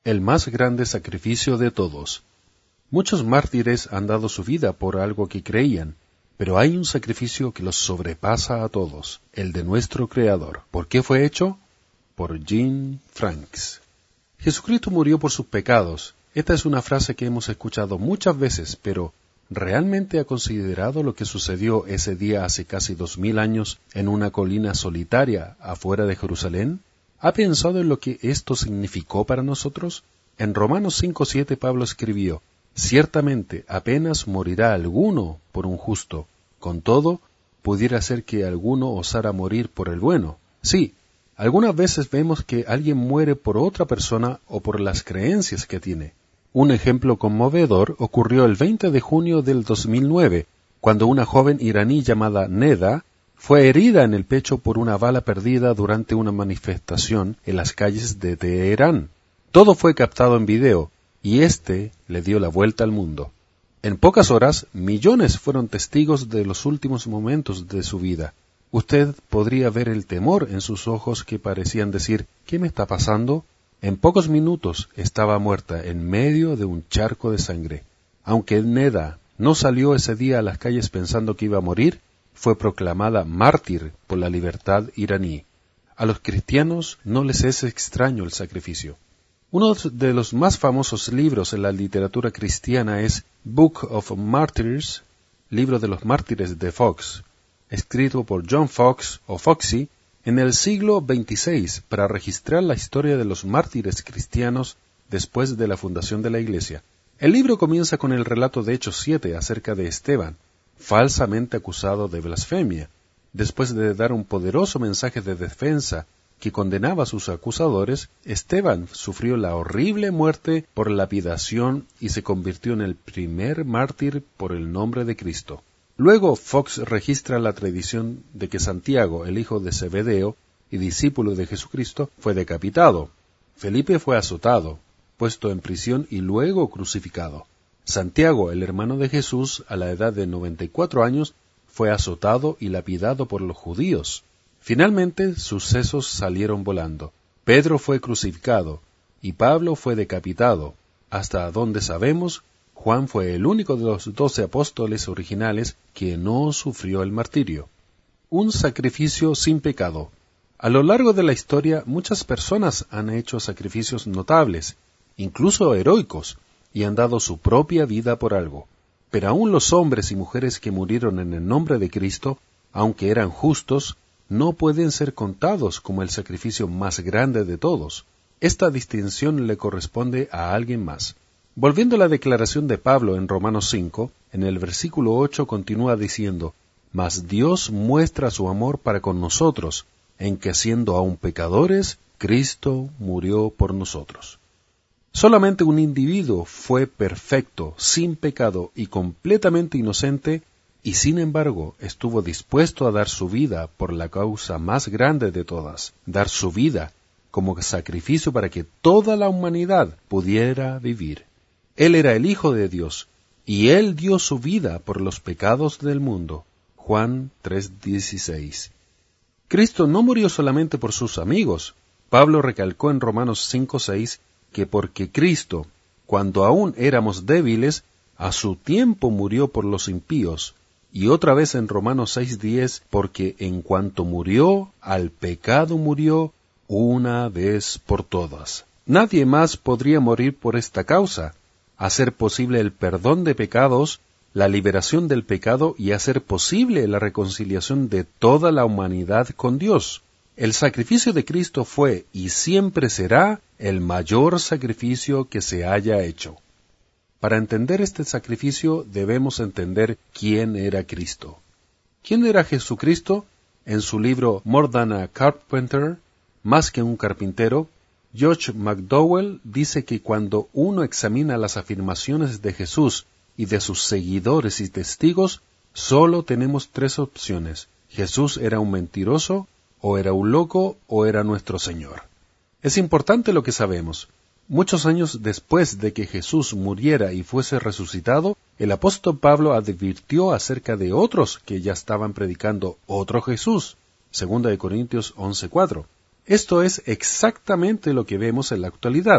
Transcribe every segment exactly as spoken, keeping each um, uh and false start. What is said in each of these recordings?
el más grande sacrificio de todos. Muchos mártires han dado su vida por algo que creían, pero hay un sacrificio que los sobrepasa a todos, el de nuestro Creador. ¿Por qué fue hecho? Por Jean Franks. Jesucristo murió por sus pecados. Esta es una frase que hemos escuchado muchas veces, pero ¿realmente ha considerado lo que sucedió ese día hace casi dos mil años en una colina solitaria afuera de Jerusalén? ¿Ha pensado en lo que esto significó para nosotros? En Romanos cinco siete Pablo escribió: «Ciertamente apenas morirá alguno por un justo, con todo, pudiera ser que alguno osara morir por el bueno». Sí, algunas veces vemos que alguien muere por otra persona o por las creencias que tiene. Un ejemplo conmovedor ocurrió el veinte de junio del dos mil nueve, cuando una joven iraní llamada Neda fue herida en el pecho por una bala perdida durante una manifestación en las calles de Teherán. Todo fue captado en video, y este le dio la vuelta al mundo. En pocas horas, millones fueron testigos de los últimos momentos de su vida. Usted podría ver el temor en sus ojos que parecían decir: ¿qué me está pasando? En pocos minutos estaba muerta en medio de un charco de sangre. Aunque Neda no salió ese día a las calles pensando que iba a morir, fue proclamada mártir por la libertad iraní. A los cristianos no les es extraño el sacrificio. Uno de los más famosos libros en la literatura cristiana es Book of Martyrs, Libro de los Mártires de Fox, escrito por John Fox o Foxy en el siglo veintiséis para registrar la historia de los mártires cristianos después de la fundación de la Iglesia. El libro comienza con el relato de Hechos siete acerca de Esteban, falsamente acusado de blasfemia. Después de dar un poderoso mensaje de defensa que condenaba a sus acusadores, Esteban sufrió la horrible muerte por lapidación y se convirtió en el primer mártir por el nombre de Cristo. Luego Fox registra la tradición de que Santiago, el hijo de Zebedeo y discípulo de Jesucristo, fue decapitado. Felipe fue azotado, puesto en prisión y luego crucificado. Santiago, el hermano de Jesús, a la edad de noventa y cuatro años, fue azotado y lapidado por los judíos. Finalmente, sus sesos salieron volando. Pedro fue crucificado y Pablo fue decapitado. Hasta donde sabemos, Juan fue el único de los doce apóstoles originales que no sufrió el martirio. Un sacrificio sin pecado. A lo largo de la historia, muchas personas han hecho sacrificios notables, incluso heroicos, y han dado su propia vida por algo. Pero aún los hombres y mujeres que murieron en el nombre de Cristo, aunque eran justos, no pueden ser contados como el sacrificio más grande de todos. Esta distinción le corresponde a alguien más. Volviendo a la declaración de Pablo en Romanos cinco, en el versículo ocho continúa diciendo: «Mas Dios muestra su amor para con nosotros, en que siendo aún pecadores, Cristo murió por nosotros». Solamente un individuo fue perfecto, sin pecado y completamente inocente, y sin embargo estuvo dispuesto a dar su vida por la causa más grande de todas, dar su vida como sacrificio para que toda la humanidad pudiera vivir. Él era el Hijo de Dios, y Él dio su vida por los pecados del mundo. Juan tres dieciséis. Cristo no murió solamente por sus amigos. Pablo recalcó en Romanos cinco seis que porque Cristo, cuando aún éramos débiles, a su tiempo murió por los impíos, y otra vez en Romanos seis diez, porque en cuanto murió, al pecado murió una vez por todas. Nadie más podría morir por esta causa, hacer posible el perdón de pecados, la liberación del pecado y hacer posible la reconciliación de toda la humanidad con Dios. El sacrificio de Cristo fue y siempre será el mayor sacrificio que se haya hecho. Para entender este sacrificio debemos entender quién era Cristo. ¿Quién era Jesucristo? En su libro More Than a Carpenter, Más que un carpintero, George McDowell dice que cuando uno examina las afirmaciones de Jesús y de sus seguidores y testigos, solo tenemos tres opciones. Jesús era un mentiroso, o era un loco, o era nuestro Señor. Es importante lo que sabemos. Muchos años después de que Jesús muriera y fuese resucitado, el apóstol Pablo advirtió acerca de otros que ya estaban predicando otro Jesús. Segunda de Corintios once cuatro. Esto es exactamente lo que vemos en la actualidad.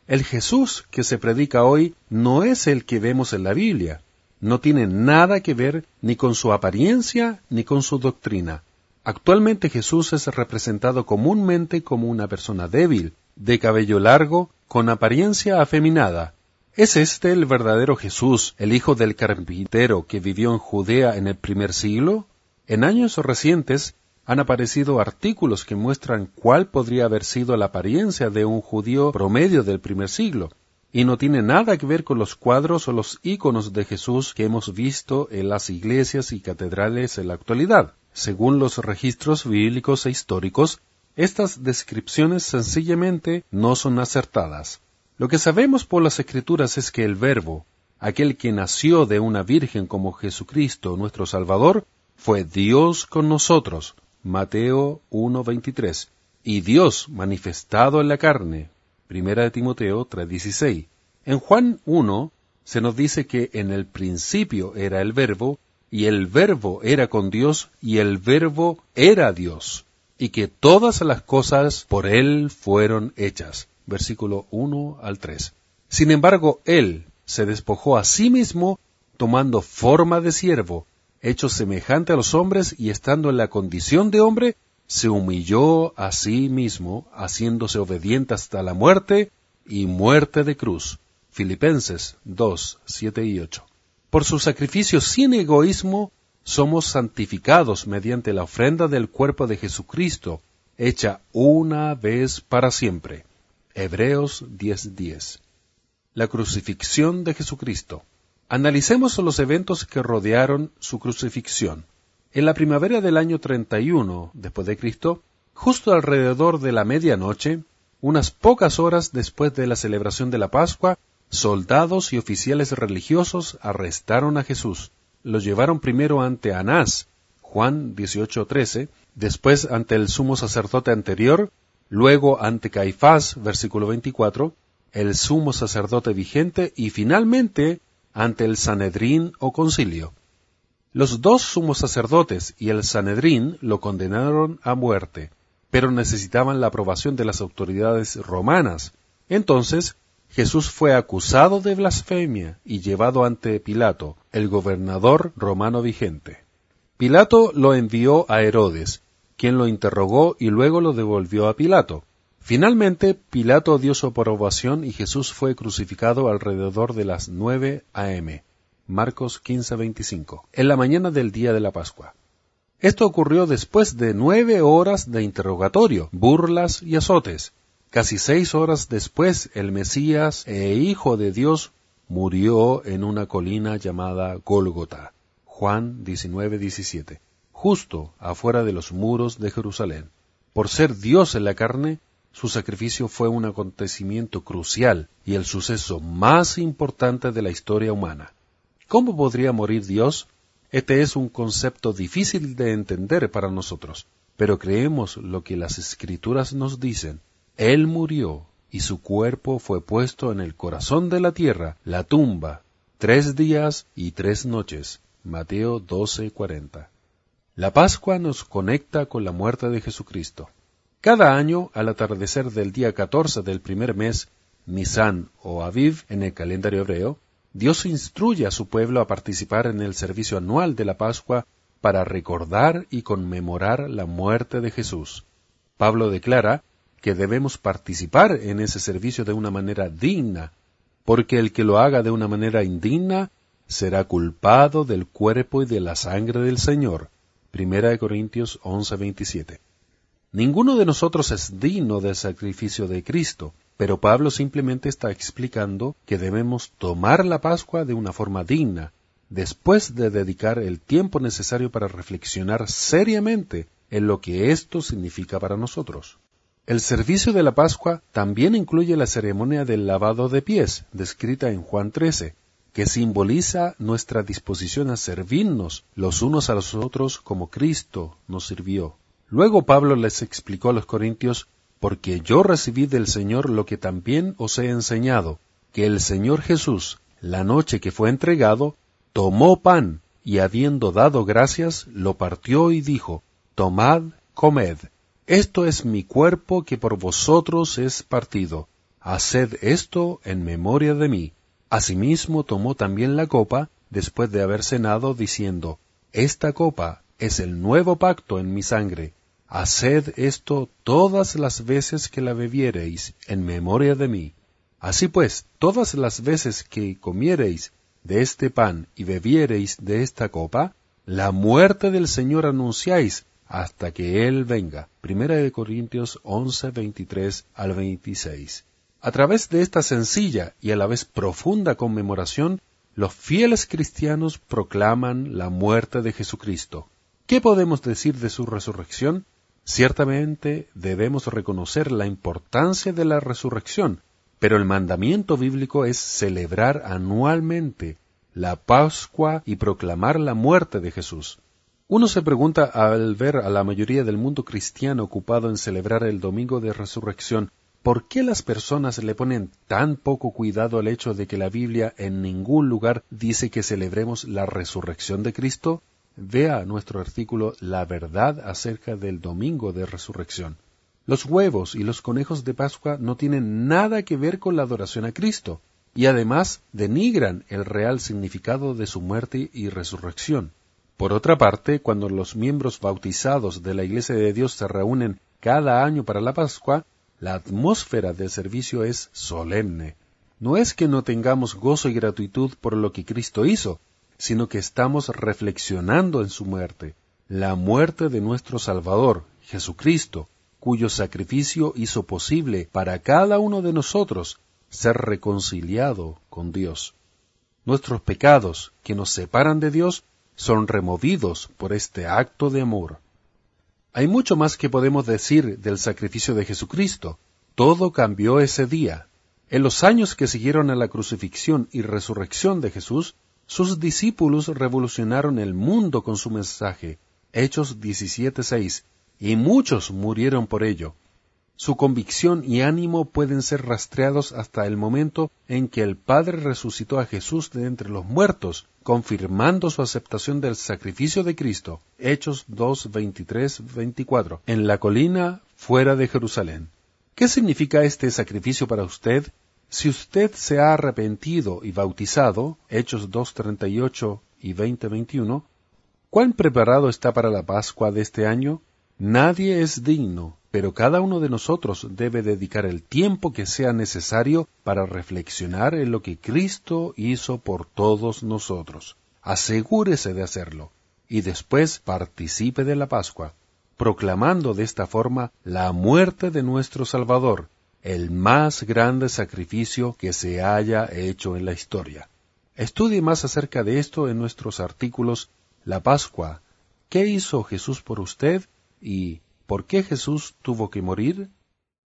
El Jesús que se predica hoy no es el que vemos en la Biblia. No tiene nada que ver ni con su apariencia ni con su doctrina. Actualmente Jesús es representado comúnmente como una persona débil, de cabello largo, con apariencia afeminada. ¿Es este el verdadero Jesús, el hijo del carpintero que vivió en Judea en el primer siglo? En años recientes han aparecido artículos que muestran cuál podría haber sido la apariencia de un judío promedio del primer siglo, y no tiene nada que ver con los cuadros o los íconos de Jesús que hemos visto en las iglesias y catedrales en la actualidad. Según los registros bíblicos e históricos, estas descripciones sencillamente no son acertadas. Lo que sabemos por las Escrituras es que el Verbo, aquel que nació de una virgen como Jesucristo, nuestro Salvador, fue Dios con nosotros, Mateo uno veintitrés, y Dios manifestado en la carne, Primera de Timoteo tres dieciséis. En Juan uno se nos dice que en el principio era el Verbo, y el Verbo era con Dios, y el Verbo era Dios, y que todas las cosas por Él fueron hechas. Versículo uno al tres. Sin embargo, Él se despojó a sí mismo, tomando forma de siervo, hecho semejante a los hombres, y estando en la condición de hombre, se humilló a sí mismo, haciéndose obediente hasta la muerte, y muerte de cruz. Filipenses dos, siete y ocho. Por su sacrificio sin egoísmo, somos santificados mediante la ofrenda del cuerpo de Jesucristo, hecha una vez para siempre. Hebreos diez diez. La crucifixión de Jesucristo. Analicemos los eventos que rodearon su crucifixión. En la primavera del año treinta y uno después de Cristo, justo alrededor de la medianoche, unas pocas horas después de la celebración de la Pascua, soldados y oficiales religiosos arrestaron a Jesús. Lo llevaron primero ante Anás, Juan dieciocho trece, después ante el sumo sacerdote anterior, luego ante Caifás, versículo veinticuatro, el sumo sacerdote vigente, y finalmente ante el Sanedrín o concilio. Los dos sumos sacerdotes y el Sanedrín lo condenaron a muerte, pero necesitaban la aprobación de las autoridades romanas. Entonces, Jesús fue acusado de blasfemia y llevado ante Pilato, el gobernador romano vigente. Pilato lo envió a Herodes, quien lo interrogó y luego lo devolvió a Pilato. Finalmente, Pilato dio su aprobación y Jesús fue crucificado alrededor de las nueve a eme. Marcos quince veinticinco, en la mañana del día de la Pascua. Esto ocurrió después de nueve horas de interrogatorio, burlas y azotes. Casi seis horas después, el Mesías e Hijo de Dios murió en una colina llamada Gólgota. Juan diecinueve diecisiete. Justo afuera de los muros de Jerusalén. Por ser Dios en la carne, su sacrificio fue un acontecimiento crucial y el suceso más importante de la historia humana. ¿Cómo podría morir Dios? Este es un concepto difícil de entender para nosotros, pero creemos lo que las Escrituras nos dicen. Él murió y su cuerpo fue puesto en el corazón de la tierra, la tumba, tres días y tres noches. Mateo doce cuarenta. La Pascua nos conecta con la muerte de Jesucristo. Cada año, al atardecer del día catorce del primer mes, Nisan o Aviv en el calendario hebreo, Dios instruye a su pueblo a participar en el servicio anual de la Pascua para recordar y conmemorar la muerte de Jesús. Pablo declara que debemos participar en ese servicio de una manera digna, porque el que lo haga de una manera indigna será culpado del cuerpo y de la sangre del Señor. Primera de Corintios once veintisiete. Ninguno de nosotros es digno del sacrificio de Cristo, pero Pablo simplemente está explicando que debemos tomar la Pascua de una forma digna, después de dedicar el tiempo necesario para reflexionar seriamente en lo que esto significa para nosotros. El servicio de la Pascua también incluye la ceremonia del lavado de pies, descrita en Juan trece, que simboliza nuestra disposición a servirnos los unos a los otros como Cristo nos sirvió. Luego Pablo les explicó a los corintios, porque yo recibí del Señor lo que también os he enseñado, que el Señor Jesús, la noche que fue entregado, tomó pan, y habiendo dado gracias, lo partió y dijo, tomad, comed, esto es mi cuerpo que por vosotros es partido, haced esto en memoria de mí. Asimismo tomó también la copa, después de haber cenado, diciendo, esta copa es el nuevo pacto en mi sangre. Haced esto todas las veces que la bebiereis en memoria de mí. Así pues, todas las veces que comiereis de este pan y bebiereis de esta copa, la muerte del Señor anunciáis hasta que Él venga. Primera de Corintios once, veintitrés al veintiséis. A través de esta sencilla y a la vez profunda conmemoración, los fieles cristianos proclaman la muerte de Jesucristo. ¿Qué podemos decir de su resurrección? Ciertamente debemos reconocer la importancia de la resurrección, pero el mandamiento bíblico es celebrar anualmente la Pascua y proclamar la muerte de Jesús. Uno se pregunta al ver a la mayoría del mundo cristiano ocupado en celebrar el Domingo de Resurrección, ¿por qué las personas le ponen tan poco cuidado al hecho de que la Biblia en ningún lugar dice que celebremos la resurrección de Cristo? Vea nuestro artículo La verdad acerca del Domingo de Resurrección. Los huevos y los conejos de Pascua no tienen nada que ver con la adoración a Cristo, y además denigran el real significado de su muerte y resurrección. Por otra parte, cuando los miembros bautizados de la Iglesia de Dios se reúnen cada año para la Pascua, la atmósfera del servicio es solemne. No es que no tengamos gozo y gratitud por lo que Cristo hizo, sino que estamos reflexionando en su muerte, la muerte de nuestro Salvador, Jesucristo, cuyo sacrificio hizo posible para cada uno de nosotros ser reconciliado con Dios. Nuestros pecados, que nos separan de Dios, son removidos por este acto de amor. Hay mucho más que podemos decir del sacrificio de Jesucristo. Todo cambió ese día. En los años que siguieron a la crucifixión y resurrección de Jesús, sus discípulos revolucionaron el mundo con su mensaje, Hechos diecisiete seis, y muchos murieron por ello. Su convicción y ánimo pueden ser rastreados hasta el momento en que el Padre resucitó a Jesús de entre los muertos, confirmando su aceptación del sacrificio de Cristo, Hechos dos, veintitrés, veinticuatro, en la colina fuera de Jerusalén. ¿Qué significa este sacrificio para usted? Si usted se ha arrepentido y bautizado, Hechos dos, treinta y ocho y veinte, veintiuno, ¿cuán preparado está para la Pascua de este año? Nadie es digno, pero cada uno de nosotros debe dedicar el tiempo que sea necesario para reflexionar en lo que Cristo hizo por todos nosotros. Asegúrese de hacerlo, y después participe de la Pascua, proclamando de esta forma la muerte de nuestro Salvador, el más grande sacrificio que se haya hecho en la historia. Estudie más acerca de esto en nuestros artículos La Pascua, ¿qué hizo Jesús por usted? Y ¿por qué Jesús tuvo que morir?